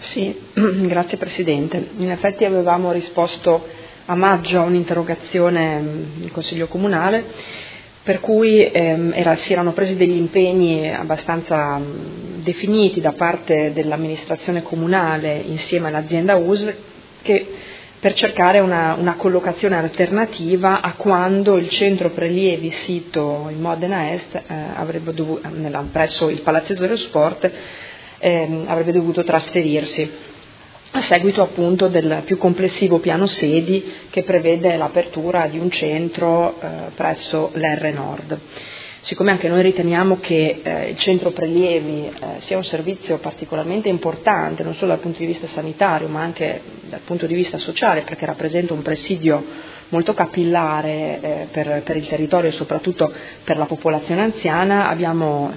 Sì, grazie Presidente. In effetti avevamo risposto a maggio a un'interrogazione del Consiglio Comunale per cui si erano presi degli impegni abbastanza definiti da parte dell'amministrazione comunale insieme all'azienda US per cercare una collocazione alternativa a quando il centro prelievi sito in Modena Est presso il Palazzetto dello Sport avrebbe dovuto trasferirsi a seguito appunto del più complessivo piano sedi che prevede l'apertura di un centro presso l'R Nord. Siccome anche noi riteniamo che il centro prelievi sia un servizio particolarmente importante non solo dal punto di vista sanitario ma anche dal punto di vista sociale, perché rappresenta un presidio molto capillare per il territorio e soprattutto per la popolazione anziana, abbiamo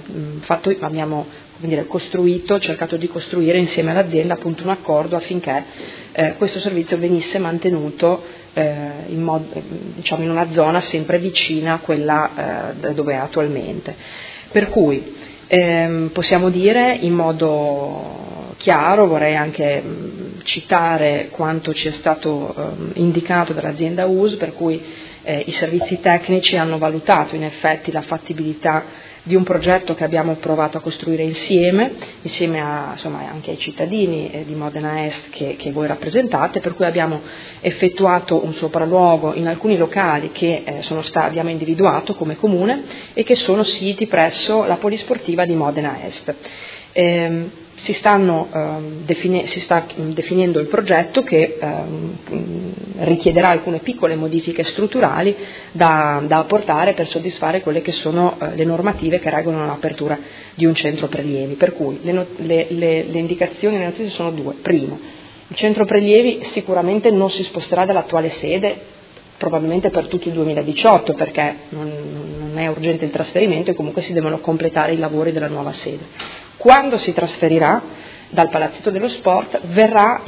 cercato di costruire insieme all'azienda appunto un accordo affinché questo servizio venisse mantenuto in una zona sempre vicina a quella dove è attualmente. Per cui possiamo dire in modo chiaro, vorrei anche citare quanto ci è stato indicato dall'azienda US, per cui i servizi tecnici hanno valutato in effetti la fattibilità di un progetto che abbiamo provato a costruire insieme anche ai cittadini di Modena Est che voi rappresentate, per cui abbiamo effettuato un sopralluogo in alcuni locali che abbiamo individuato come comune e che sono siti presso la polisportiva di Modena Est. Si sta definendo il progetto che richiederà alcune piccole modifiche strutturali da apportare per soddisfare quelle che sono le normative che regolano l'apertura di un centro prelievi. Per cui le indicazioni nelle notizie sono due. Primo, il centro prelievi sicuramente non si sposterà dall'attuale sede, probabilmente per tutto il 2018, perché non è urgente il trasferimento e comunque si devono completare i lavori della nuova sede. Quando si trasferirà dal Palazzetto dello Sport verrà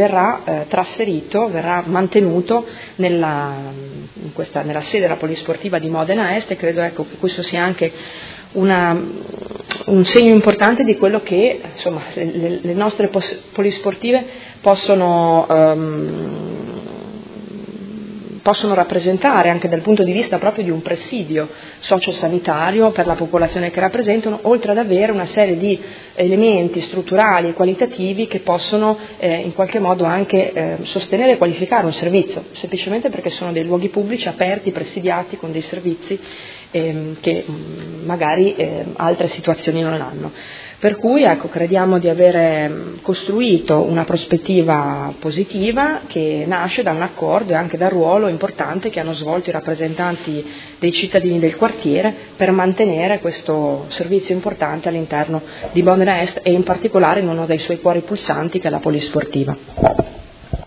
mantenuto nella sede della polisportiva di Modena Est, e credo che questo sia anche un segno importante di quello che le nostre polisportive possono rappresentare anche dal punto di vista proprio di un presidio sociosanitario per la popolazione che rappresentano, oltre ad avere una serie di elementi strutturali e qualitativi che possono in qualche modo anche sostenere e qualificare un servizio, semplicemente perché sono dei luoghi pubblici aperti, presidiati con dei servizi che magari altre situazioni non hanno. Per cui crediamo di avere costruito una prospettiva positiva che nasce da un accordo e anche dal ruolo importante che hanno svolto i rappresentanti dei cittadini del quartiere per mantenere questo servizio importante all'interno di Modena Est e in particolare in uno dei suoi cuori pulsanti che è la polisportiva.